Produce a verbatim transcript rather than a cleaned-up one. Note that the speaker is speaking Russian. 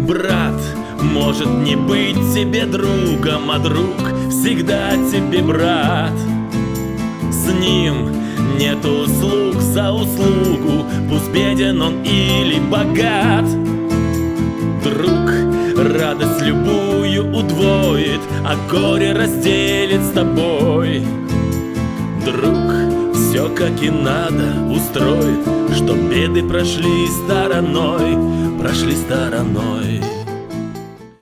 Брат может не быть тебе другом, а друг всегда тебе брат. С ним нет услуг за услугу, пусть беден он или богат. Друг радость любую удвоит, а горе разделит с тобой. Друг все как и надо устроит, чтоб беды прошли стороной, прошли стороной.